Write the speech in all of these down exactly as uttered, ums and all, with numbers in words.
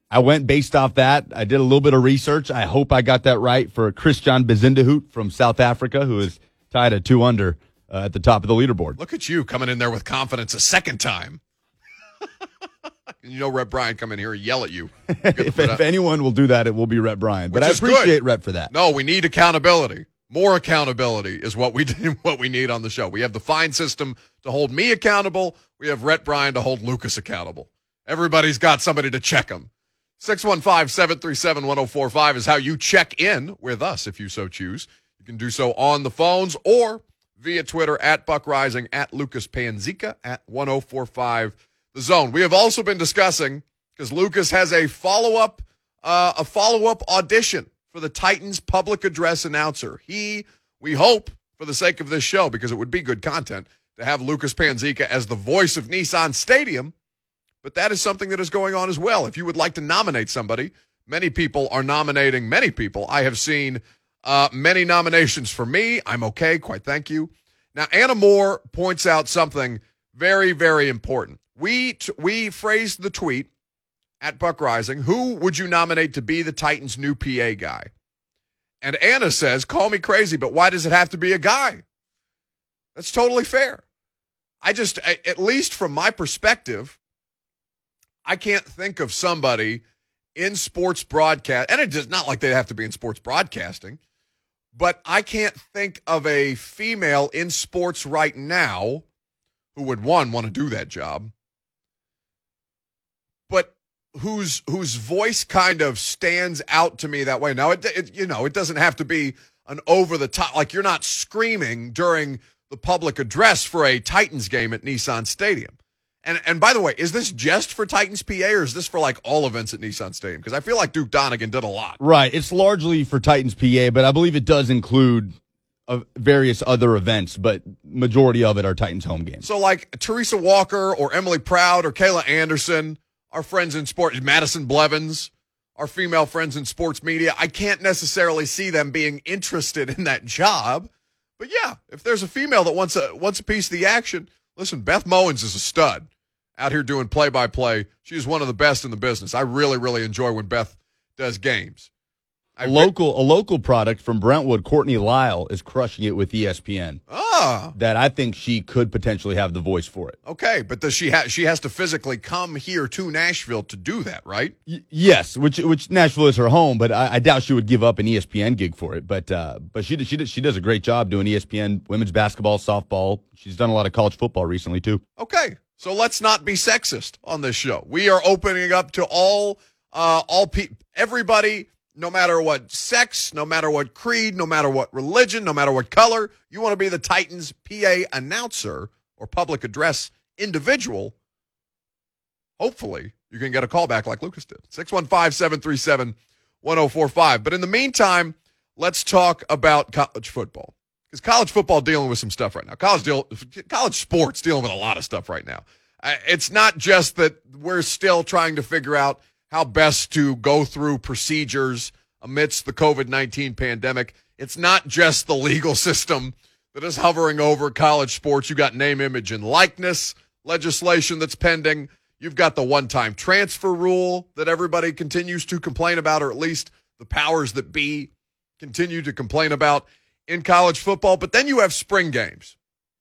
I went based off that. I did a little bit of research. I hope I got that right for Christian Bezindahout from South Africa, who is tied at two under uh, at the top of the leaderboard. Look at you coming in there with confidence a second time. You know Rhett Bryan come in here and yell at you. if, if anyone will do that, it will be Rhett Bryan. But I appreciate good. Rhett for that. No, we need accountability. More accountability is what we what we need on the show. We have the fine system to hold me accountable. We have Rhett Bryan to hold Lucas accountable. Everybody's got somebody to check them. six one five, seven three seven, one oh four five is how you check in with us if you so choose. You can do so on the phones or via Twitter at Buck Rising, at Lucas Panzica, at one oh four five The Zone. We have also been discussing, because Lucas has a follow-up uh, a follow-up audition for the Titans public address announcer. He, we hope, for the sake of this show, because it would be good content, to have Lucas Panzica as the voice of Nissan Stadium. But that is something that is going on as well. If you would like to nominate somebody, many people are nominating many people. I have seen uh, many nominations for me. I'm okay, quite thank you. Now, Anna Moore points out something very, very important. We t- we phrased the tweet at Buck Rising, who would you nominate to be the Titans' new P A guy? And Anna says, call me crazy, but why does it have to be a guy? That's totally fair. I just, at least from my perspective, I can't think of somebody in sports broadcast, and it's not like they have to be in sports broadcasting, but I can't think of a female in sports right now who would, one, want to do that job, but whose whose voice kind of stands out to me that way. Now, it, it you know, it doesn't have to be an over-the-top, like you're not screaming during the public address for a Titans game at Nissan Stadium. And and by the way, is this just for Titans P A or is this for like all events at Nissan Stadium? Because I feel like Duke Donegan did a lot. Right. It's largely for Titans P A, but I believe it does include uh, various other events, but majority of it are Titans home games. So like Teresa Walker or Emily Proud or Kayla Anderson, our friends in sports, Madison Blevins, our female friends in sports media, I can't necessarily see them being interested in that job. But yeah, if there's a female that wants a wants a piece of the action, listen, Beth Mowens is a stud out here doing play-by-play. She's one of the best in the business. I really, really enjoy when Beth does games. A local, a local product from Brentwood, Courtney Lyle, is crushing it with E S P N. Ah. That I think she could potentially have the voice for it. Okay, but does she ha- she has to physically come here to Nashville to do that, right? Y- yes, which which Nashville is her home, but I, I doubt she would give up an E S P N gig for it. But uh, but she she she does a great job doing E S P N women's basketball, softball. She's done a lot of college football recently too. Okay, so let's not be sexist on this show. We are opening up to all uh, all pe- everybody. No matter what sex, no matter what creed, no matter what religion, no matter what color, you want to be the Titans P A announcer or public address individual, hopefully you can get a call back like Lucas did. six one five, seven three seven, one oh four five. But in the meantime, let's talk about college football. Because college football dealing with some stuff right now. College deal, college sports dealing with a lot of stuff right now. Uh, it's not just that we're still trying to figure out how best to go through procedures amidst the covid nineteen pandemic. It's not just the legal system that is hovering over college sports. You got name, image, and likeness legislation that's pending. You've got the one-time transfer rule that everybody continues to complain about, or at least the powers that be continue to complain about in college football. But then you have spring games.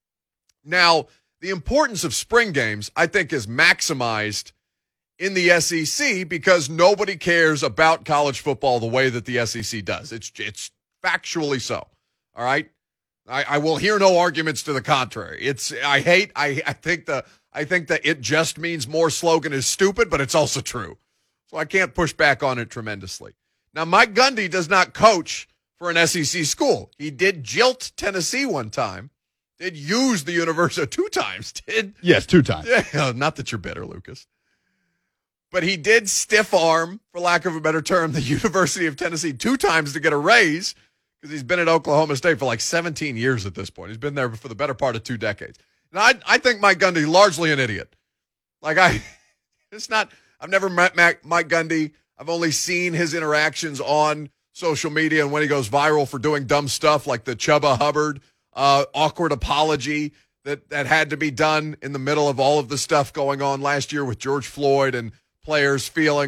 Now, the importance of spring games, I think, is maximized in the S E C because nobody cares about college football the way that the S E C does. It's it's factually so. All right, I, I will hear no arguments to the contrary. It's I hate I I think the I think that it just means more slogan is stupid, but it's also true. So I can't push back on it tremendously. Now, Mike Gundy does not coach for an S E C school. He did jilt Tennessee one time. Did use the university two times. Did yes, two times. Yeah, not that you're bitter, Lucas. But he did stiff arm, for lack of a better term, the University of Tennessee two times to get a raise because he's been at Oklahoma State for like seventeen years at this point. He's been there for the better part of two decades. Now, I, I think Mike Gundy largely an idiot. Like, I, it's not, I've never met Mac, Mike Gundy. I've only seen his interactions on social media and when he goes viral for doing dumb stuff like the Chubba Hubbard uh, awkward apology that, that had to be done in the middle of all of the stuff going on last year with George Floyd and players feeling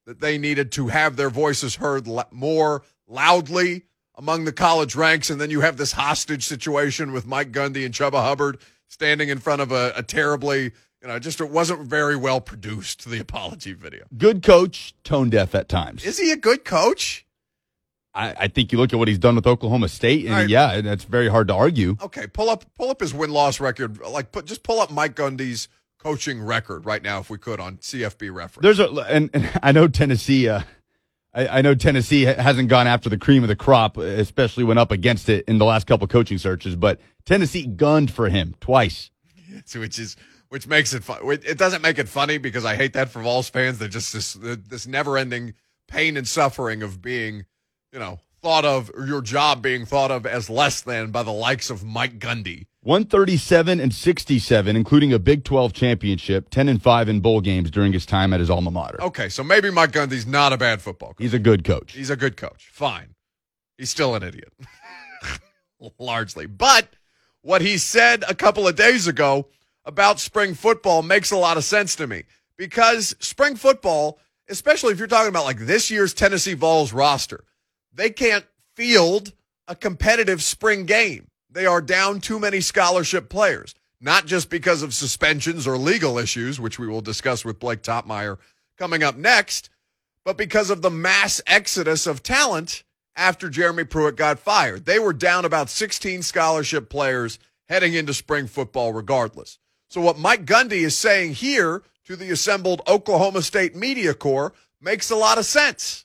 that they needed to have their voices heard more loudly among the college ranks, and then you have this hostage situation with Mike Gundy and Chubba Hubbard standing in front of a, a terribly, you know, just it wasn't very well produced, the apology video. Good coach, tone deaf at times. Is he a good coach? I, I think you look at what he's done with Oklahoma State, and right. yeah, that's very hard to argue. Okay, pull up pull up his win-loss record. Like, put, just pull up Mike Gundy's coaching record right now, if we could, on C F B reference. There's a, and, and I know Tennessee. Uh, I, I know Tennessee hasn't gone after the cream of the crop, especially when up against it in the last couple coaching searches. But Tennessee gunned for him twice, which is which makes it fun. It doesn't make it funny because I hate that for Vols fans. They're just this this never-ending pain and suffering of being, you know, thought of, or your job being thought of as less than by the likes of Mike Gundy. one thirty-seven and sixty-seven, including a Big twelve championship, ten and five in bowl games during his time at his alma mater. Okay, so maybe Mike Gundy's not a bad football coach. He's a good coach. He's a good coach. Fine. He's still an idiot. Largely. But what he said a couple of days ago about spring football makes a lot of sense to me. Because spring football, especially if you're talking about like this year's Tennessee Vols roster, they can't field a competitive spring game. They are down too many scholarship players, not just because of suspensions or legal issues, which we will discuss with Blake Topmeyer coming up next, but because of the mass exodus of talent after Jeremy Pruitt got fired. They were down about sixteen scholarship players heading into spring football regardless. So what Mike Gundy is saying here to the assembled Oklahoma State media corps makes a lot of sense.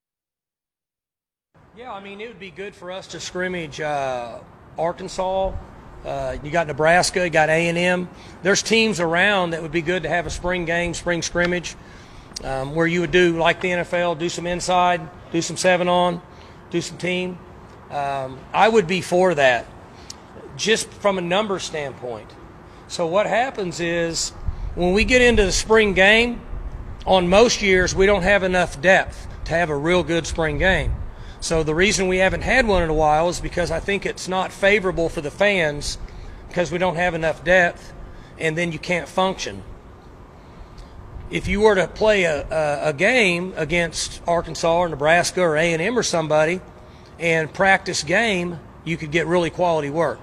Yeah, I mean, it would be good for us to scrimmage uh, Arkansas. Uh, you got Nebraska, you got A and M. There's teams around that would be good to have a spring game, spring scrimmage, um, where you would do, like the N F L, do some inside, do some seven-on, do some team. Um, I would be for that, just from a number standpoint. So what happens is when we get into the spring game, on most years we don't have enough depth to have a real good spring game. So the reason we haven't had one in a while is because I think it's not favorable for the fans because we don't have enough depth, and then you can't function. If you were to play a, a, a game against Arkansas or Nebraska or A and M or somebody and practice game, you could get really quality work.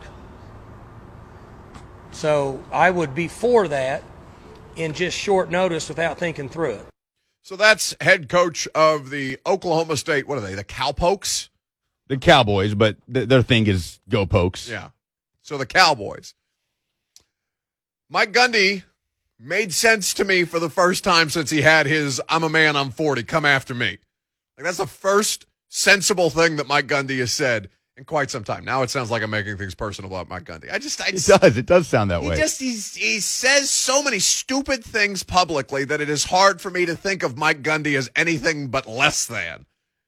So I would be for that in just short notice without thinking through it. So that's head coach of the Oklahoma State, what are they, the Cowpokes? The Cowboys, but th- their thing is go Pokes. Yeah. So the Cowboys. Mike Gundy made sense to me for the first time since he had his I'm a man, I'm forty, come after me. Like, that's the first sensible thing that Mike Gundy has said in quite some time. Now it sounds like I'm making things personal about Mike Gundy. I just, I It just, does. It does sound that he way. just, he's, he says so many stupid things publicly that it is hard for me to think of Mike Gundy as anything but less than.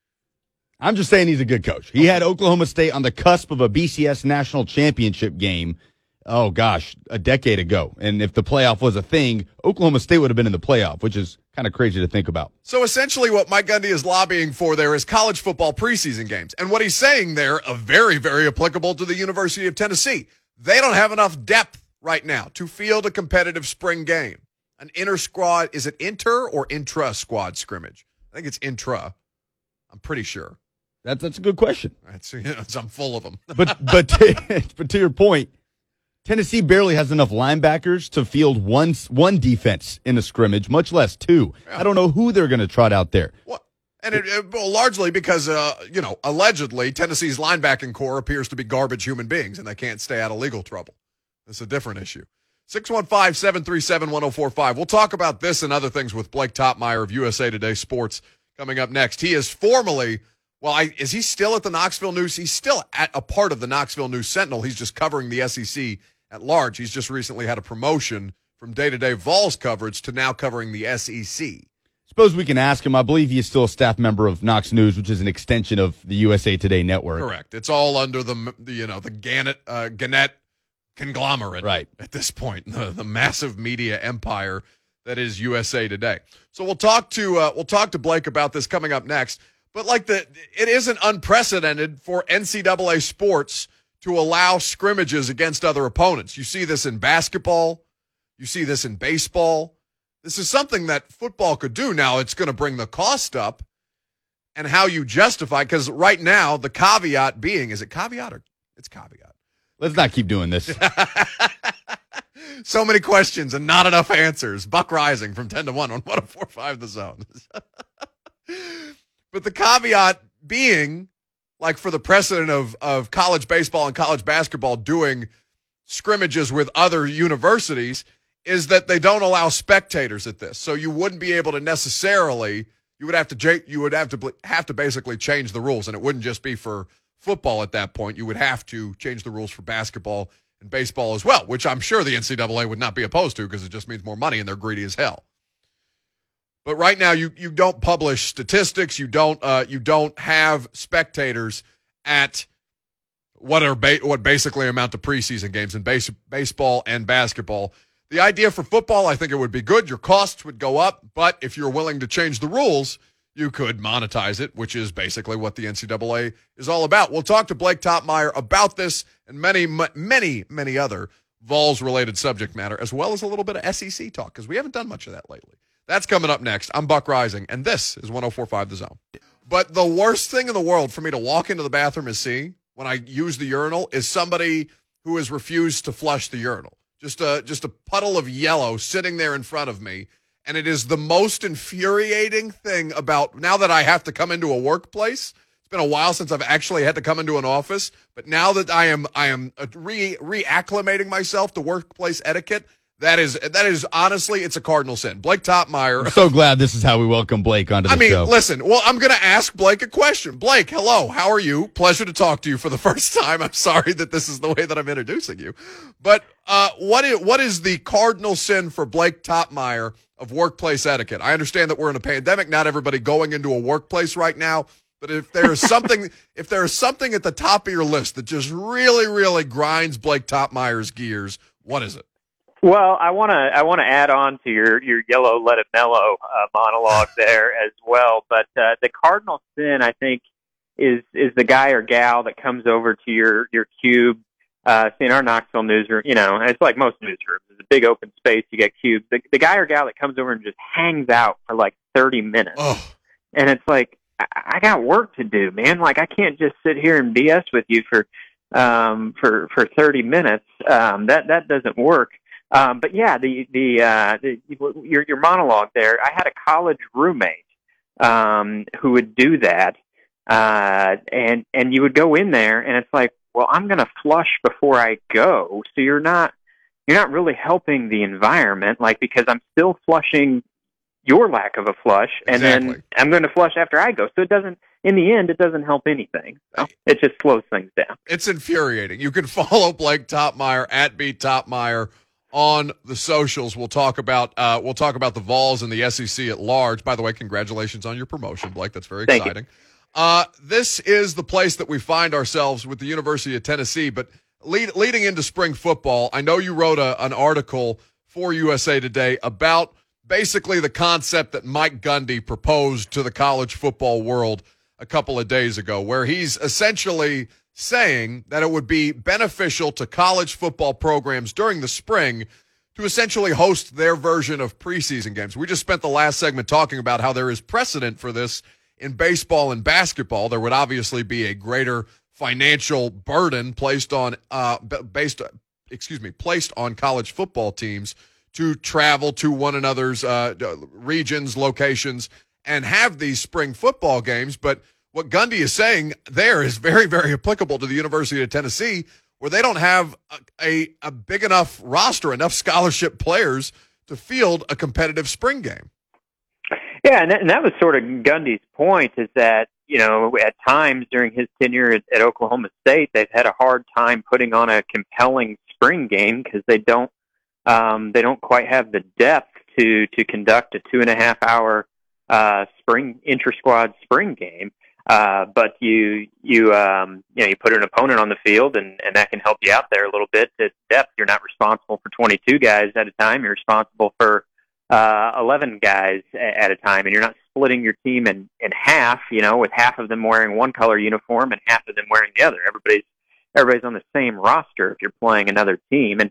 I'm just saying he's a good coach. He had Oklahoma State on the cusp of a B C S national championship game, oh gosh, a decade ago. And if the playoff was a thing, Oklahoma State would have been in the playoff, which is kind of crazy to think about. So essentially what Mike Gundy is lobbying for there is college football preseason games. And what he's saying there, are very, very applicable to the University of Tennessee. They don't have enough depth right now to field a competitive spring game. An inter-squad, is it inter or intra-squad scrimmage? I think it's intra. I'm pretty sure. That's that's a good question. That's, you know, I'm full of them. But but to, but to your point, Tennessee barely has enough linebackers to field one one defense in a scrimmage, much less two. Yeah. I don't know who they're going to trot out there. Well, and it, it, well, largely because, uh, you know, allegedly Tennessee's linebacking core appears to be garbage human beings, and they can't stay out of legal trouble. That's a different issue. six one five, seven three seven, one oh four five. We'll talk about this and other things with Blake Topmeyer of U S A Today Sports coming up next. He is formally, well, I, is he still at the Knoxville News? He's still at a part of the Knoxville News Sentinel. He's just covering the S E C at large. He's just recently had a promotion from day-to-day Vols coverage to now covering the S E C. Suppose we can ask him. I believe he is still a staff member of Knox News, which is an extension of the U S A Today network. Correct. It's all under the, the you know, the Gannett, uh, Gannett conglomerate right at this point, the, the massive media empire that is U S A Today. So we'll talk to uh, we'll talk to Blake about this coming up next. But like the, it isn't unprecedented for N C double A sports to allow scrimmages against other opponents. You see this in basketball. You see this in baseball. This is something that football could do. Now, it's going to bring the cost up and how you justify, because right now, the caveat being, is it caveat or it's caveat? Let's not keep doing this. So many questions and not enough answers. Buck Rising from ten to one on one oh four point five The Zone. But the caveat being, like for the precedent of, of college baseball and college basketball doing scrimmages with other universities, is that they don't allow spectators at this. So you wouldn't be able to necessarily, you would have to you would have to have to basically change the rules, and it wouldn't just be for football at that point. You would have to change the rules for basketball and baseball as well, which I'm sure the N C double A would not be opposed to, because it just means more money and they're greedy as hell. But right now, you you don't publish statistics, you don't uh, you don't have spectators at what are ba- what basically amount to preseason games in base- baseball and basketball. The idea for football, I think it would be good. Your costs would go up, but if you're willing to change the rules, you could monetize it, which is basically what the N C double A is all about. We'll talk to Blake Toppmeyer about this and many, many, many other Vols-related subject matter, as well as a little bit of S E C talk, because we haven't done much of that lately. That's coming up next. I'm Buck Rising, and this is one oh four point five The Zone. But the worst thing in the world for me to walk into the bathroom and see when I use the urinal is somebody who has refused to flush the urinal. Just a, just a puddle of yellow sitting there in front of me. And it is the most infuriating thing about, now that I have to come into a workplace. It's been a while since I've actually had to come into an office, but now that I am I am re reacclimating myself to workplace etiquette, that is that is honestly, it's a cardinal sin. Blake Toppmeyer. I'm so glad this is how we welcome Blake onto the I mean, show. listen, well, I'm going to ask Blake a question. Blake, hello, how are you? Pleasure to talk to you for the first time. I'm sorry that this is the way that I'm introducing you. But uh, what is, what is the cardinal sin for Blake Toppmeyer of workplace etiquette? I understand that we're in a pandemic, not everybody going into a workplace right now, but if there is something if there is something at the top of your list that just really, really grinds Blake Toppmeyer's gears, what is it? Well, I want to I want to add on to your, your yellow let it mellow uh, monologue there as well. But uh, the cardinal sin, I think, is is the guy or gal that comes over to your your cube. Uh, see, in our Knoxville newsroom, you know, it's like most newsrooms. It's a big open space. You get cubes. The, the guy or gal that comes over and just hangs out for like thirty minutes, Oh. and it's like, I, I got work to do, man. Like I can't just sit here and B S with you for um, for for thirty minutes. Um, that that doesn't work. Um, but yeah, the, the, uh, the, your, your monologue there, I had a college roommate, um, who would do that. Uh, and, and you would go in there and it's like, well, I'm going to flush before I go. So you're not, you're not really helping the environment, like, because I'm still flushing your lack of a flush and Exactly. then I'm going to flush after I go. So it doesn't, in the end, it doesn't help anything. So it just slows things down. It's infuriating. You can follow Blake Toppmeyer at B Toppmeyer on the socials. We'll talk about uh, we'll talk about the Vols and the S E C at large. By the way, congratulations on your promotion, Blake. That's very Thank exciting. Uh, this is the place that we find ourselves with the University of Tennessee. But lead, leading into spring football, I know you wrote a, an article for U S A Today about basically the concept that Mike Gundy proposed to the college football world a couple of days ago, where he's essentially saying that it would be beneficial to college football programs during the spring to essentially host their version of preseason games. We just spent the last segment talking about how there is precedent for this in baseball and basketball. There would obviously be a greater financial burden placed on uh based excuse me placed on college football teams to travel to one another's uh regions, locations, and have these spring football games. But what Gundy is saying there is very, very applicable to the University of Tennessee, where they don't have a, a, a big enough roster, enough scholarship players to field a competitive spring game. Yeah, and that, and that was sort of Gundy's point, is that, you know, at times during his tenure at, at Oklahoma State, they've had a hard time putting on a compelling spring game because they don't um, they don't quite have the depth to to conduct a two and a half hour uh, spring inter-squad spring game. Uh, but you, you, um, you know, you put an opponent on the field and, and that can help you out there a little bit. At depth, you're not responsible for twenty-two guys at a time. You're responsible for, uh, eleven guys at a time, and you're not splitting your team in, in half, you know, with half of them wearing one color uniform and half of them wearing the other. Everybody's, everybody's on the same roster if you're playing another team. And,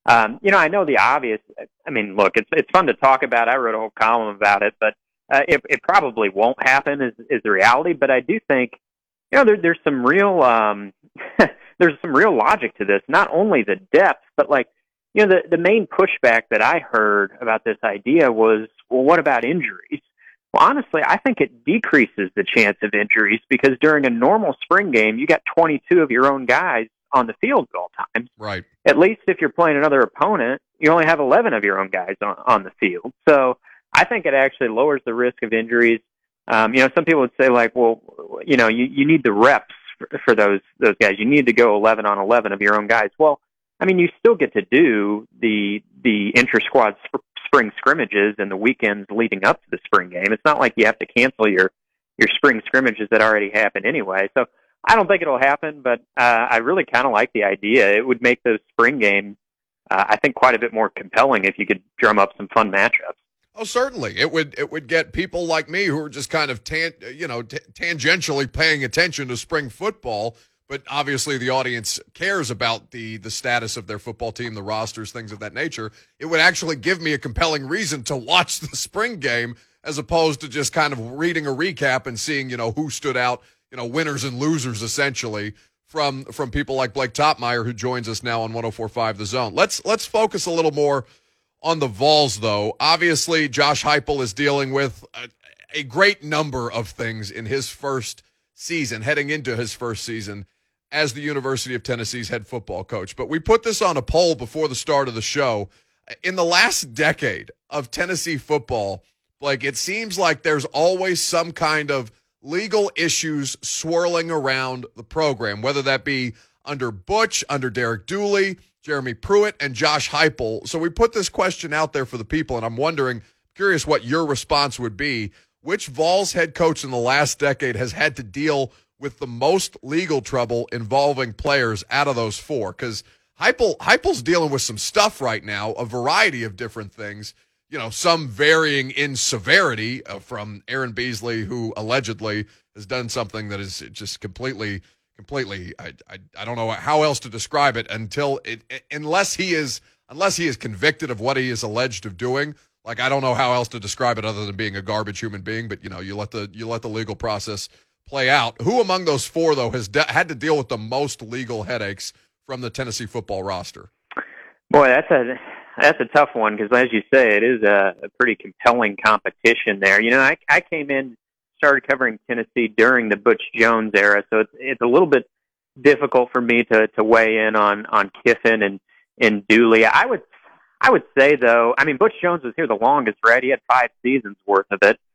Um, you know, I know the obvious. I mean, look, it's it's fun to talk about. I wrote a whole column about it, but uh, it, it probably won't happen. Is is the reality? But I do think, you know, there, there's some real um, there's some real logic to this. Not only the depth, but like, you know, the the main pushback that I heard about this idea was, well, what about injuries? Well, honestly, I think it decreases the chance of injuries because during a normal spring game, you got twenty-two of your own guys on the field at all times. Right. At least if you're playing another opponent, you only have eleven of your own guys on, on the field. So I think it actually lowers the risk of injuries. Um, you know, some people would say like, well, you know, you, you need the reps for, for those those guys. You need to go eleven on eleven of your own guys. Well, I mean, you still get to do the the inter-squad sp- spring scrimmages and the weekends leading up to the spring game. It's not like you have to cancel your, your spring scrimmages that already happened anyway. So I don't think it'll happen, but uh, I really kind of like the idea. It would make those spring games, uh, I think, quite a bit more compelling if you could drum up some fun matchups. Oh, certainly. It would it would get people like me who are just kind of tan, you know t- tangentially paying attention to spring football, but obviously the audience cares about the the status of their football team, the rosters, things of that nature. It would actually give me a compelling reason to watch the spring game as opposed to just kind of reading a recap and seeing, you know, who stood out, you know, winners and losers essentially from from people like Blake Topmeyer, who joins us now on one oh four point five The Zone. Let's let's focus a little more on the Vols, though. Obviously, Josh Heupel is dealing with a, a great number of things in his first season, heading into his first season as the University of Tennessee's head football coach. But we put this on a poll before the start of the show. In the last decade of Tennessee football, like, it seems like there's always some kind of legal issues swirling around the program, whether that be under Butch, under Derek Dooley, Jeremy Pruitt, and Josh Heupel. So we put this question out there for the people, and I'm wondering, curious what your response would be. Which Vols head coach in the last decade has had to deal with the most legal trouble involving players out of those four? Because Heupel, Heupel's dealing with some stuff right now, a variety of different things, you know, some varying in severity, uh, from Aaron Beasley, who allegedly has done something that is just completely Completely, I, I I don't know how else to describe it until it, it unless he is unless he is convicted of what he is alleged of doing. Like, I don't know how else to describe it other than being a garbage human being. But you know, you let the you let the legal process play out. Who among those four though has de- had to deal with the most legal headaches from the Tennessee football roster? Boy, that's a that's a tough one because, as you say, it is a, a pretty compelling competition there. You know, I I came in. started covering Tennessee during the Butch Jones era, so it's it's a little bit difficult for me to, to weigh in on, on Kiffin and, and Dooley. I would I would say though, I mean, Butch Jones was here the longest, right? He had five seasons worth of it,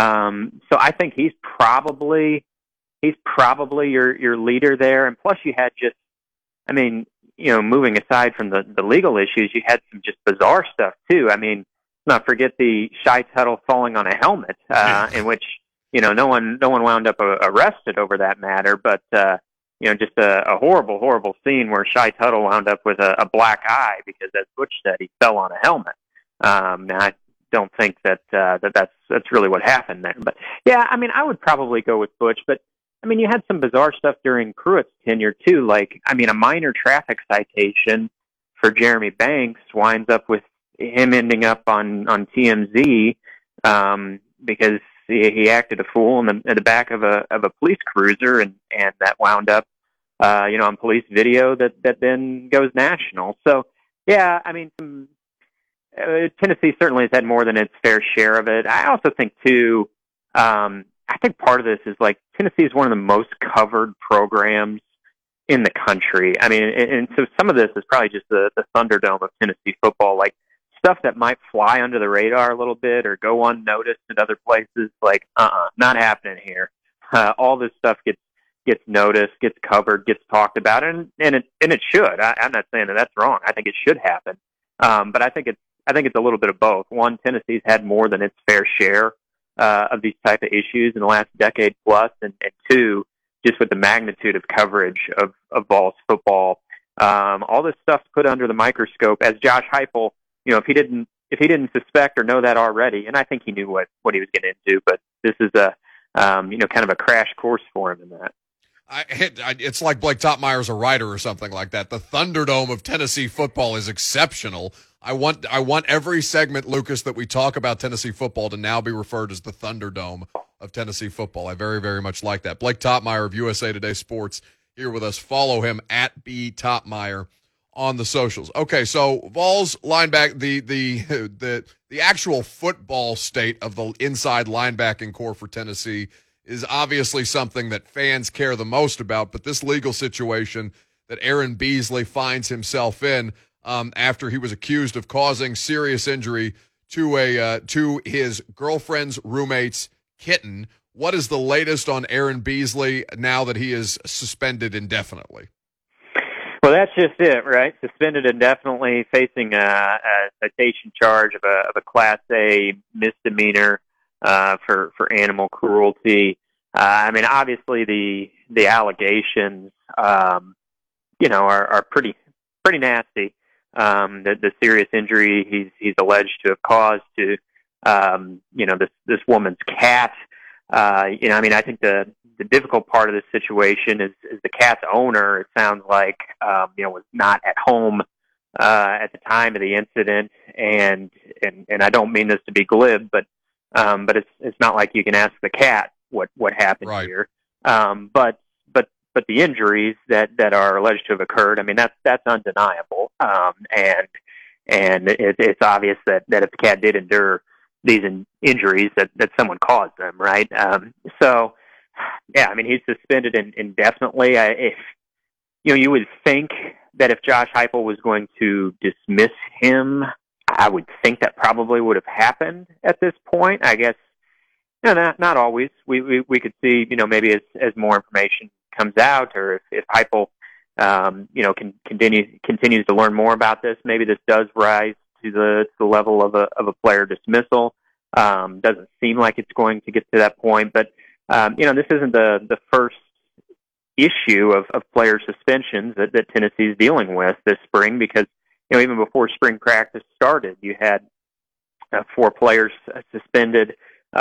um, so I think he's probably he's probably your your leader there. And plus, you had just, I mean, you know, moving aside from the, the legal issues, you had some just bizarre stuff too. I mean, let's not forget the Shai Tuttle falling on a helmet, uh, in which, you know, no one, no one wound up uh, arrested over that matter, but, uh, you know, just a, a horrible, horrible scene where Shai Tuttle wound up with a, a black eye because, as Butch said, he fell on a helmet. Um, now I don't think that, uh, that that's, that's really what happened there, but yeah, I mean, I would probably go with Butch, but I mean, you had some bizarre stuff during Pruitt's tenure too. Like, I mean, a minor traffic citation for Jeremy Banks winds up with him ending up on, on T M Z, um, because He, he acted a fool in the, in the back of a of a police cruiser, and, and that wound up, uh, you know, on police video that, that then goes national. So, yeah, I mean, some, uh, Tennessee certainly has had more than its fair share of it. I also think, too, um, I think part of this is, like, Tennessee is one of the most covered programs in the country. I mean, and, and so some of this is probably just the, the Thunderdome of Tennessee football, like, stuff that might fly under the radar a little bit or go unnoticed in other places, like, uh-uh, not happening here. Uh, all this stuff gets gets noticed, gets covered, gets talked about, and and it and it should. I, I'm not saying that that's wrong. I think it should happen, um, but I think it's I think it's a little bit of both. One, Tennessee's had more than its fair share uh, of these type of issues in the last decade plus, and, and two, just with the magnitude of coverage of of Vols football, um, all this stuff's put under the microscope. As Josh Heupel, you know, if he didn't if he didn't suspect or know that already, and I think he knew what, what he was getting into, but this is a um, you know kind of a crash course for him in that. I, it, I, it's like Blake Topmeyer's a writer or something like that. The Thunderdome of Tennessee football is exceptional. I want I want every segment, Lucas, that we talk about Tennessee football to now be referred as the Thunderdome of Tennessee football. I very, very much like that. Blake Topmeyer of U S A Today Sports here with us. Follow him at B Topmeyer on the socials. Okay, so Vols linebacker, the the the the actual football state of the inside linebacking core for Tennessee is obviously something that fans care the most about. But this legal situation that Aaron Beasley finds himself in um, after he was accused of causing serious injury to a uh, to his girlfriend's roommate's kitten. What is the latest on Aaron Beasley now that he is suspended indefinitely? Well, that's just it, right? Suspended indefinitely, facing a, a citation charge of a, of a Class A misdemeanor uh, for for animal cruelty. Uh, I mean, obviously the the allegations, um, you know, are, are pretty pretty nasty. Um, the, the serious injury he's he's alleged to have caused to, um, you know, this this woman's cat. Uh, you know, I mean, I think the the difficult part of this situation is, is the cat's owner. It sounds like, um, you know, was not at home uh, at the time of the incident, and and and I don't mean this to be glib, but um, but it's it's not like you can ask the cat what what happened right. here. Um, but but but the injuries that, that are alleged to have occurred, I mean, that's that's undeniable, um, and and it, it's obvious that, that if the cat did endure these in, injuries, that, that someone caused them, right? Um, so, yeah, I mean, he's suspended in, indefinitely. I, if you know, you would think that if Josh Heupel was going to dismiss him, I would think that probably would have happened at this point. I guess, you know, not not always. We we, we could see, you know, maybe as as more information comes out, or if if Heupel, um, you know, can continue continues to learn more about this, maybe this does rise to the to the level of a of a player dismissal. Um, doesn't seem like it's going to get to that point, but um, you know, this isn't the the first issue of, of player suspensions that, that Tennessee's dealing with this spring, because you know, even before spring practice started, you had uh, four players suspended,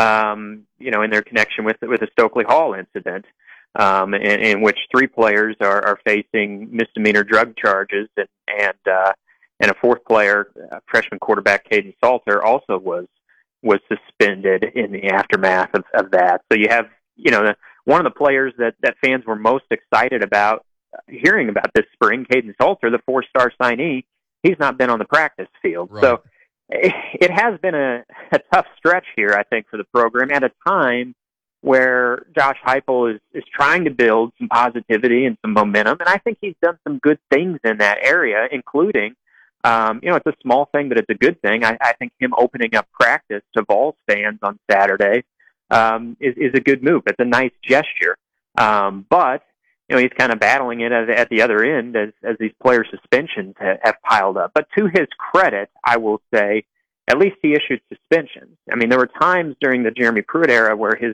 um, you know, in their connection with with the Stokely Hall incident, um, in, in which three players are, are facing misdemeanor drug charges, and and uh, and a fourth player, uh, freshman quarterback Caden Salter, also was was suspended in the aftermath of, of that. So you have, you know, the, one of the players that, that fans were most excited about hearing about this spring, Caden Salter, the four-star signee, he's not been on the practice field. Right. So it, it has been a, a tough stretch here, I think, for the program at a time where Josh Heupel is, is trying to build some positivity and some momentum, and I think he's done some good things in that area, including Um, you know, it's a small thing, but it's a good thing. I, I think him opening up practice to Vols fans on Saturday um, is, is a good move. It's a nice gesture. Um, but, you know, he's kind of battling it at, at the other end as, as these player suspensions ha- have piled up. But to his credit, I will say, at least he issued suspensions. I mean, there were times during the Jeremy Pruitt era where his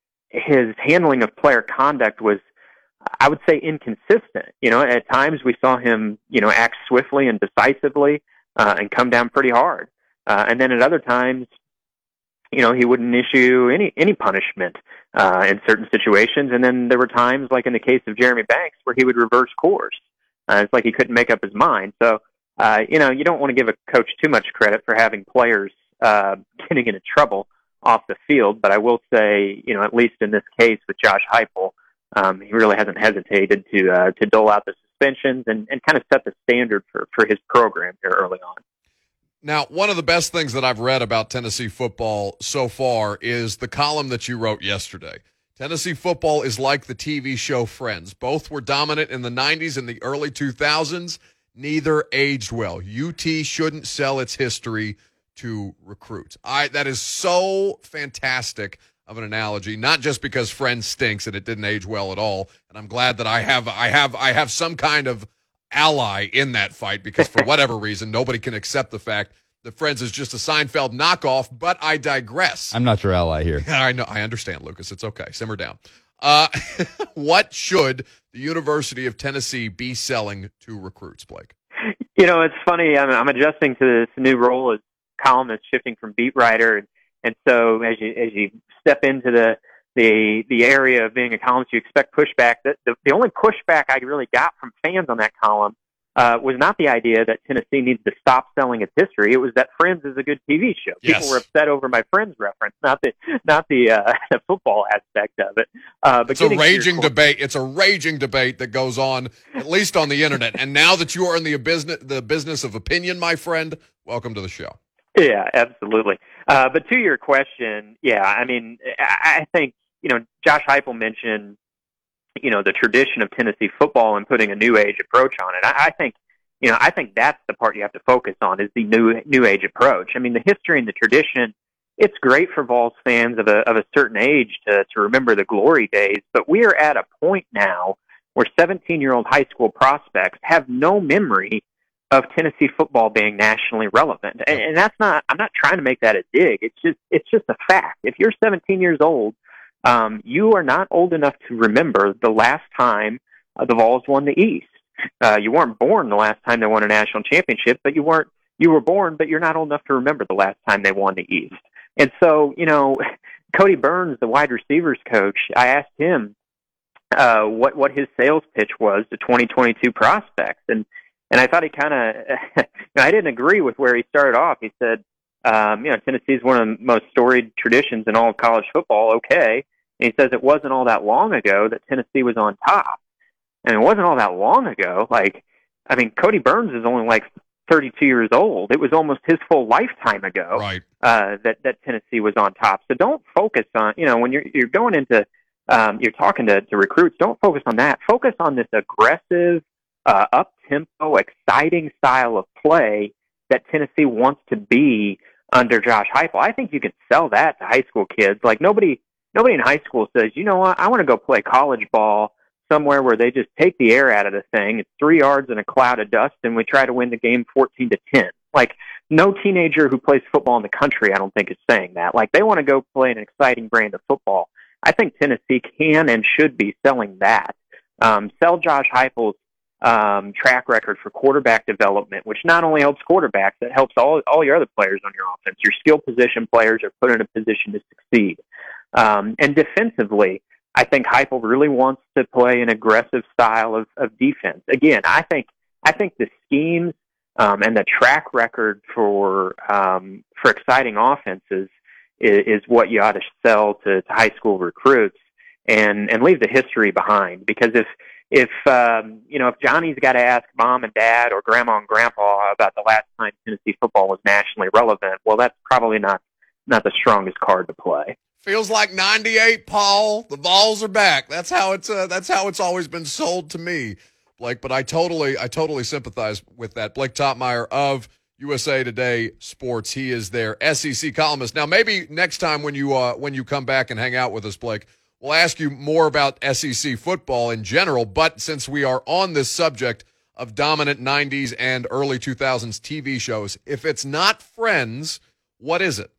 his handling of player conduct was, I would say, inconsistent. You know, at times we saw him, you know, act swiftly and decisively uh, and come down pretty hard. Uh, and then at other times, you know, he wouldn't issue any any punishment uh, in certain situations. And then there were times, like in the case of Jeremy Banks, where he would reverse course. Uh, it's like he couldn't make up his mind. So, uh, you know, you don't want to give a coach too much credit for having players uh, getting into trouble off the field. But I will say, you know, at least in this case with Josh Heupel, Um, he really hasn't hesitated to uh, to dole out the suspensions and, and kind of set the standard for, for his program here early on. Now, one of the best things that I've read about Tennessee football so far is the column that you wrote yesterday. Tennessee football is like the T V show Friends. Both were dominant in the nineties and the early two thousands. Neither aged well. U T shouldn't sell its history to recruits. I that is so fantastic of an analogy, not just because Friends stinks and it didn't age well at all. And I'm glad that I have I have I have some kind of ally in that fight, because for whatever reason, nobody can accept the fact that Friends is just a Seinfeld knockoff, but I digress. I'm not your ally here. I know, I understand, Lucas. It's okay. Simmer down. Uh, what should the University of Tennessee be selling to recruits, Blake? You know, it's funny. I'm, I'm adjusting to this new role as columnist, shifting from beat writer. And, and so as you as you step into the the the area of being a columnist, you expect pushback. The, the, the only pushback I really got from fans on that column uh, was not the idea that Tennessee needs to stop selling its history. It was that Friends is a good T V show. Yes. People were upset over my Friends reference, not the not the, uh, the football aspect of it. Uh, but it's a getting to your raging qu- debate. It's a raging debate that goes on, at least on the internet. And now that you are in the business, the business of opinion, my friend, welcome to the show. Yeah, absolutely. Uh, but to your question, yeah, I mean, I, I think, you know, Josh Heupel mentioned, you know, the tradition of Tennessee football and putting a new age approach on it. I, I think, you know, I think that's the part you have to focus on is the new new age approach. I mean, the history and the tradition, it's great for Vols fans of a of a certain age to to remember the glory days, but we are at a point now where seventeen-year-old high school prospects have no memory of Tennessee football being nationally relevant. And, and that's not, I'm not trying to make that a dig. It's just, it's just a fact. If you're seventeen years old, um, you are not old enough to remember the last time uh, the Vols won the East. Uh, you weren't born the last time they won a national championship, but you weren't, you were born, but you're not old enough to remember the last time they won the East. And so, you know, Cody Burns, the wide receivers coach, I asked him, uh, what, what his sales pitch was to twenty twenty-two prospects. And, And I thought he kind of, you know, I didn't agree with where he started off. He said, um, you know, Tennessee's one of the most storied traditions in all of college football. Okay. And he says it wasn't all that long ago that Tennessee was on top. And it wasn't all that long ago. Like, I mean, Cody Burns is only like thirty-two years old. It was almost his full lifetime ago Right. uh, that, that Tennessee was on top. So don't focus on, you know, when you're, you're going into, um, you're talking to, to recruits, don't focus on that. Focus on this aggressive, Uh, up-tempo, exciting style of play that Tennessee wants to be under Josh Heupel. I think you can sell that to high school kids. Like nobody, nobody in high school says, you know what, I want to go play college ball somewhere where they just take the air out of the thing. It's three yards in a cloud of dust, and we try to win the game fourteen to ten. Like no teenager who plays football in the country, I don't think, is saying that. Like they want to go play an exciting brand of football. I think Tennessee can and should be selling that. Um, sell Josh Heupel's Um, track record for quarterback development, which not only helps quarterbacks, it helps all all your other players on your offense. Your skill position players are put in a position to succeed. Um, and defensively, I think Heupel really wants to play an aggressive style of, of defense. Again, I think I think the schemes um, and the track record for um, for exciting offenses is, is what you ought to sell to, to high school recruits, and and leave the history behind. Because if If, um, you know, if Johnny's got to ask mom and dad or grandma and grandpa about the last time Tennessee football was nationally relevant, well, that's probably not, not the strongest card to play. Feels like ninety-eight, Paul. The Vols are back. That's how it's, uh, that's how it's always been sold to me, Blake. But I totally, I totally sympathize with that. Blake Toppmeyer of U S A Today Sports. He is their S E C columnist. Now, maybe next time when you, uh, when you come back and hang out with us, Blake, we'll ask you more about S E C football in general, but since we are on this subject of dominant nineties and early two thousands T V shows, if it's not Friends, what is it?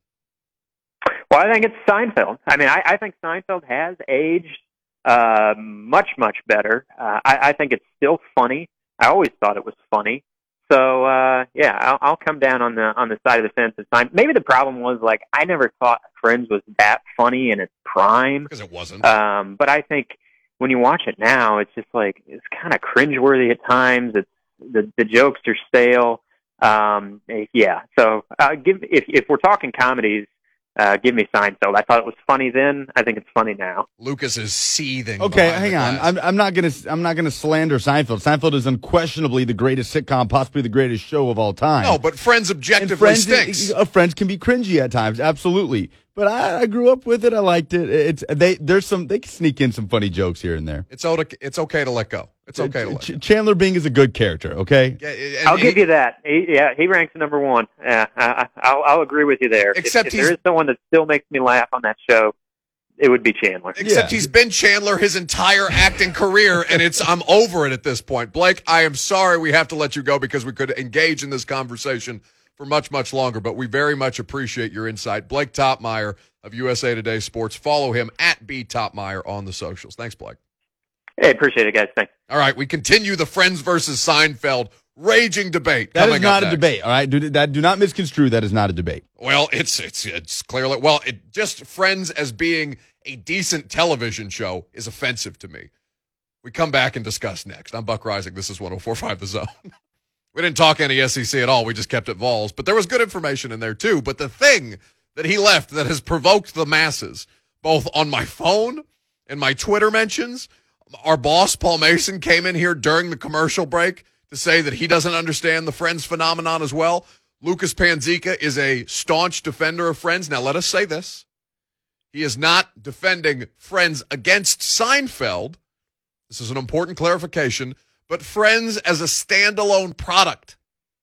Well, I think it's Seinfeld. I mean, I, I think Seinfeld has aged uh, much, much better. Uh, I, I think it's still funny. I always thought it was funny. So, uh, yeah, I'll, I'll come down on the on the side of the fence this time. Maybe the problem was, like, I never thought Friends was that funny in its prime. Because it wasn't. Um, but I think when you watch it now, it's just like, it's kind of cringeworthy at times. It's the, the jokes are stale. Um, yeah, so uh, give if if we're talking comedies, Uh, give me Seinfeld. I thought it was funny then. I think it's funny now. Lucas is seething. Okay, behind hang the on. glass. I'm, I'm not gonna. I'm not gonna slander Seinfeld. Seinfeld is unquestionably the greatest sitcom, possibly the greatest show of all time. No, but Friends objectively And Friends, stinks. uh, Friends can be cringy at times, absolutely. But I, I grew up with it. I liked it. It's they. There's some. They can sneak in some funny jokes here and there. It's okay. It's okay to let go. It's okay to let Ch- go. Chandler Bing is a good character. Okay. Yeah, and I'll he- give you that. He, yeah, he ranks number one. Yeah, I, I'll, I'll agree with you there. Except if, if he's- there is someone that still makes me laugh on that show, it would be Chandler. Except Yeah. he's been Chandler his entire acting career, and it's I'm over it at this point. Blake, I am sorry we have to let you go because we could engage in this conversation for much, much longer, but we very much appreciate your insight. Blake Toppmeyer of U S A Today Sports. Follow him at B Toppmeyer on the socials. Thanks, Blake. Hey, appreciate it, guys. Thanks. All right, we continue the Friends versus Seinfeld raging debate. That coming is not up a next. debate. All right. Do that. Do not misconstrue. That is not a debate. Well, it's it's it's clearly well, it just Friends as being a decent television show is offensive to me. We come back and discuss next. I'm Buck Rising. This is one oh four point five The Zone. We didn't talk any S E C at all. We just kept it Vols. But there was good information in there, too. But the thing that he left that has provoked the masses, both on my phone and my Twitter mentions, our boss, Paul Mason, came in here during the commercial break to say that he doesn't understand the Friends phenomenon as well. Lucas Panzica is a staunch defender of Friends. Now, let us say this. He is not defending Friends against Seinfeld. This is an important clarification. But Friends as a standalone product,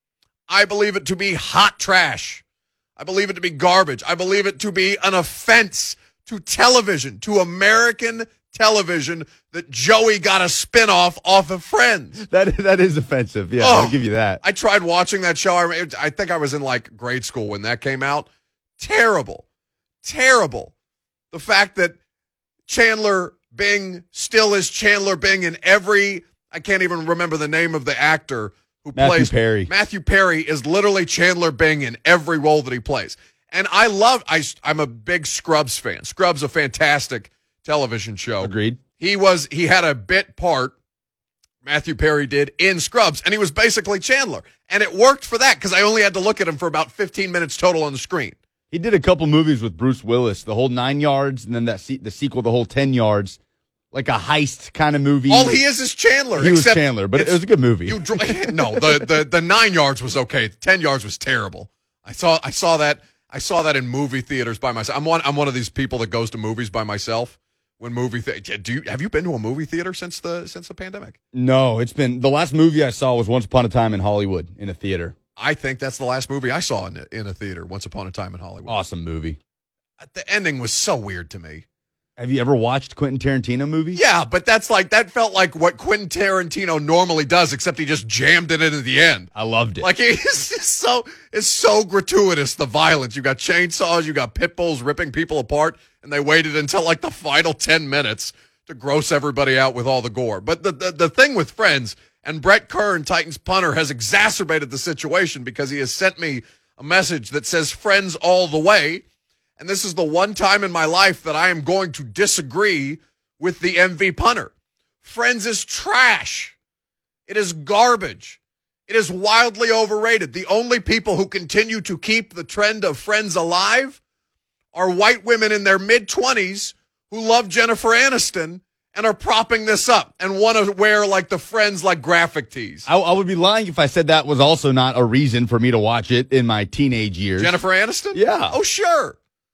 I believe it to be hot trash. I believe it to be garbage. I believe it to be an offense to television, to American television, that Joey got a spinoff off of Friends. That that is offensive. Yeah, Oh, I'll give you that. I tried watching that show. I, I think I was in like grade school when that came out. Terrible. Terrible. The fact that Chandler Bing still is Chandler Bing in every, I can't even remember the name of the actor who Matthew plays. Perry. Matthew Perry is literally Chandler Bing in every role that he plays. And I love, I, I'm a big Scrubs fan. Scrubs, a fantastic television show. Agreed. He was, he had a bit part, Matthew Perry did, in Scrubs, and he was basically Chandler. And it worked for that because I only had to look at him for about fifteen minutes total on the screen. He did a couple movies with Bruce Willis, the whole nine yards, and then that se- the sequel, the whole ten yards, like a heist kind of movie. All he is is Chandler. He was except Chandler, but it it's- was a good movie. You dr- no, the, the the nine yards was okay. The ten yards was terrible. I saw I saw that I saw that in movie theaters by myself. I'm one I'm one of these people that goes to movies by myself. When movie th- do you have you been to a movie theater since the since the pandemic? No, it's been the last movie I saw was Once Upon a Time in Hollywood in a theater. I think that's the last movie I saw in a, in a theater. Once Upon a Time in Hollywood. Awesome movie. The ending was so weird to me. Have you ever watched Quentin Tarantino movies? Yeah, but that's like that felt like what Quentin Tarantino normally does, except he just jammed it in at the end. I loved it. Like it's just so it's so gratuitous, the violence. You got chainsaws, you got pit bulls ripping people apart, and they waited until like the final ten minutes to gross everybody out with all the gore. But the the, the thing with Friends, and Brett Kern, Titans punter, has exacerbated the situation because he has sent me a message that says Friends all the way. And this is the one time in my life that I am going to disagree with the M V punter. Friends is trash. It is garbage. It is wildly overrated. The only people who continue to keep the trend of Friends alive are white women in their mid-twenties who love Jennifer Aniston and are propping this up and want to wear like the Friends like graphic tees. I, I would be lying if I said that was also not a reason for me to watch it in my teenage years. Jennifer Aniston? Yeah. Oh, sure.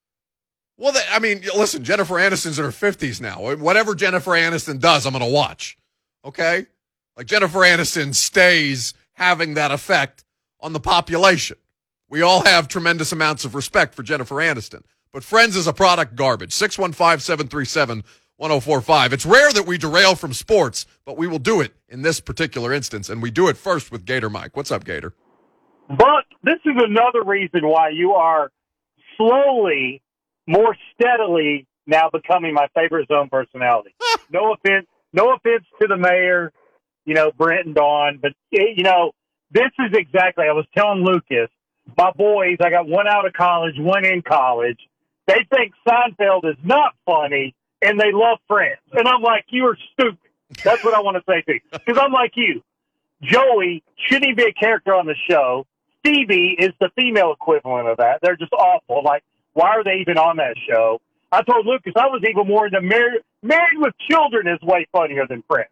Well, they, I mean, listen, Jennifer Aniston's in her fifties now. Whatever Jennifer Aniston does, I'm going to watch. Okay? Like, Jennifer Aniston stays having that effect on the population. We all have tremendous amounts of respect for Jennifer Aniston. But Friends is a product garbage. six one five, seven three seven, one oh four five. It's rare that we derail from sports, but we will do it in this particular instance. And we do it first with Gator Mike. What's up, Gator? Buck, this is another reason why you are slowly, more steadily now becoming my favorite Zone personality. No offense, no offense to the mayor, you know, Brent and Dawn, but you know, this is exactly. I was telling Lucas, my boys. I got one out of college, one in college. They think Seinfeld is not funny, and they love Friends. And I'm like, you are stupid. That's what I want to say to you, because I'm like you. Joey shouldn't even be a character on the show. Phoebe is the female equivalent of that. They're just awful. Like, why are they even on that show? I told Lucas I was even more into Married, Married with Children is way funnier than Friends.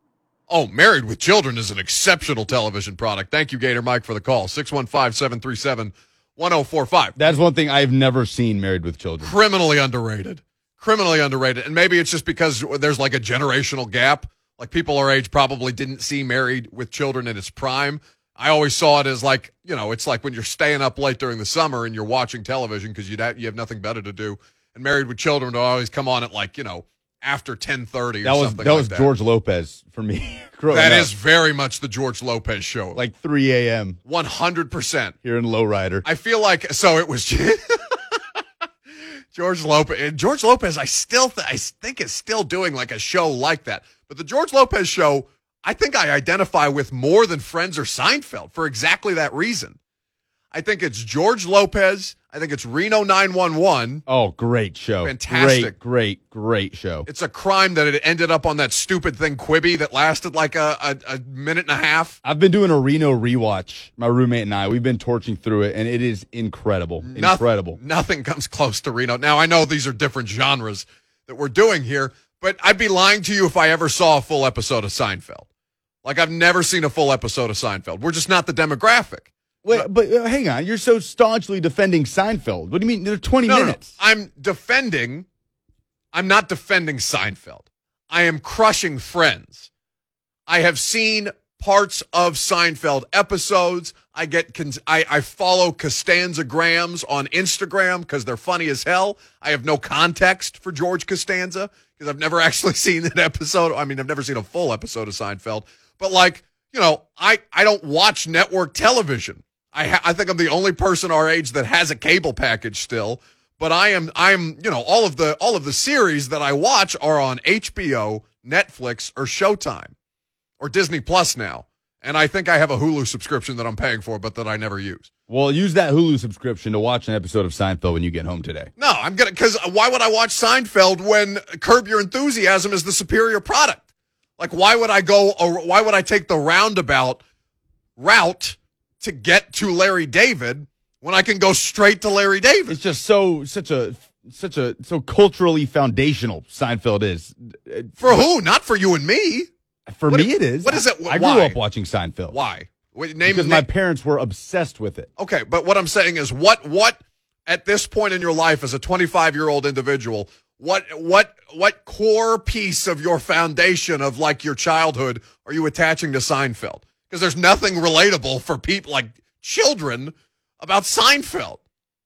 Oh, Married with Children is an exceptional television product. Thank you, Gator Mike, for the call. six one five, seven three seven, one oh four five. That's one thing I've never seen Married with Children. Criminally underrated. Criminally underrated. And maybe it's just because there's like a generational gap. Like people our age probably didn't see Married with Children in its prime. I always saw it as like, you know, it's like when you're staying up late during the summer and you're watching television because you you have nothing better to do. And Married with Children will always come on at like, you know, after ten thirty or That was something that like was that. George Lopez for me. growing That up. is very much the George Lopez show. Like three a.m. one hundred percent. here in Lowrider. I feel like, so it was George Lopez. And George Lopez, I still th- I think is still doing like a show like that. But the George Lopez show, I think I identify with more than Friends or Seinfeld for exactly that reason. I think it's George Lopez. I I think it's Reno nine one one. Oh, great show. Fantastic. Great, great, great show. It's a crime that it ended up on that stupid thing, Quibi, that lasted like a, a, a minute and a half. I've been doing a Reno rewatch, my roommate and I. We've been torching through it, and it is incredible. Noth- incredible. Nothing comes close to Reno. Now, I know these are different genres that we're doing here, but I'd be lying to you if I ever saw a full episode of Seinfeld. Like, I've never seen a full episode of Seinfeld. We're just not the demographic. Wait, but uh, hang on. You're so staunchly defending Seinfeld. What do you mean? They're twenty No, no, minutes. no. I'm defending. I'm not defending Seinfeld. I am crushing Friends. I have seen parts of Seinfeld episodes. I get. Cons- I, I follow Costanza Grams on Instagram because they're funny as hell. I have no context for George Costanza because I've never actually seen an episode. I mean, I've never seen a full episode of Seinfeld. But like, you know, I, I don't watch network television. I ha- I think I'm the only person our age that has a cable package still. But I am I'm you know all of the all of the series that I watch are on H B O, Netflix, or Showtime, or Disney Plus now. And I think I have a Hulu subscription that I'm paying for, but that I never use. Well, use that Hulu subscription to watch an episode of Seinfeld when you get home today. No, I'm gonna because why would I watch Seinfeld when Curb Your Enthusiasm is the superior product? Like, why would I go? Or why would I take the roundabout route to get to Larry David when I can go straight to Larry David? It's just so such a such a so culturally foundational. Seinfeld is For who? Not for you and me. for What me. is- It is. what is it? I Why? grew up watching Seinfeld. Why? Wait, name Because name- my parents were obsessed with it. Okay, but what I'm saying is, what what at this point in your life as a twenty-five year old individual, what what what core piece of your foundation of like your childhood are you attaching to Seinfeld? Because there's nothing relatable for people like children about Seinfeld.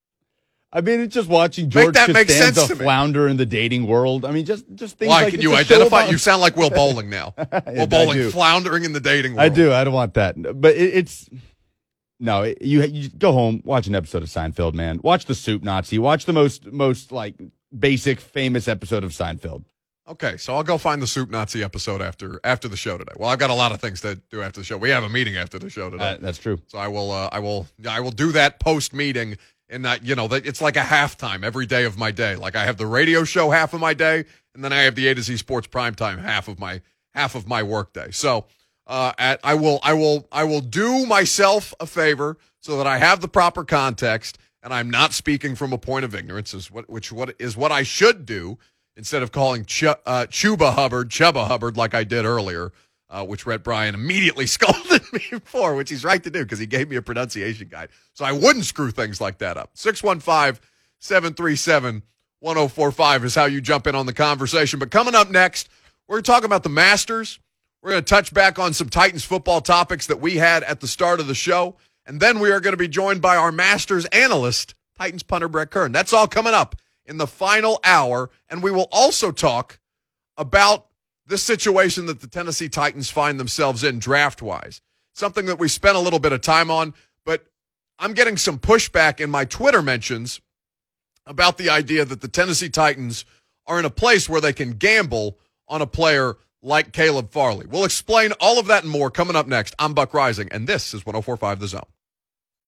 I mean, it's just watching George that make sense Costanza to me. flounder in the dating world. I mean, just just things Why like can it's you a show identify? about- You sound like Will Bowling now. Will I Bowling do. floundering in the dating world. I do. I don't want that. But it, it's no. It, you you go home, watch an episode of Seinfeld, man. Watch the Soup Nazi. Watch the most most like basic famous episode of Seinfeld. Okay, so I'll go find the Soup Nazi episode after after the show today. Well, I've got a lot of things to do after the show. We have a meeting after the show today. Uh, that's true. So I will, uh, I will, I will do that post meeting, and that you know that it's like a halftime every day of my day. Like I have the radio show half of my day, and then I have the A to Z Sports primetime half of my half of my work day. So uh, at I will, I will, I will do myself a favor so that I have the proper context, and I'm not speaking from a point of ignorance, is what which what is what I should do instead of calling Ch- uh, Chuba Hubbard Chubba Hubbard like I did earlier. Uh, which Rhett Bryan immediately scolded me for, which he's right to do because he gave me a pronunciation guide. So I wouldn't screw things like that up. six one five, seven three seven, one oh four five is how you jump in on the conversation. But coming up next, we're going to talk about the Masters. We're going to touch back on some Titans football topics that we had at the start of the show. And then we are going to be joined by our Masters analyst, Titans punter Brett Kern. That's all coming up in the final hour. And we will also talk about this situation that the Tennessee Titans find themselves in draft-wise. Something that we spent a little bit of time on, but I'm getting some pushback in my Twitter mentions about the idea that the Tennessee Titans are in a place where they can gamble on a player like Caleb Farley. We'll explain all of that and more coming up next. I'm Buck Rising, and this is one oh four point five The Zone.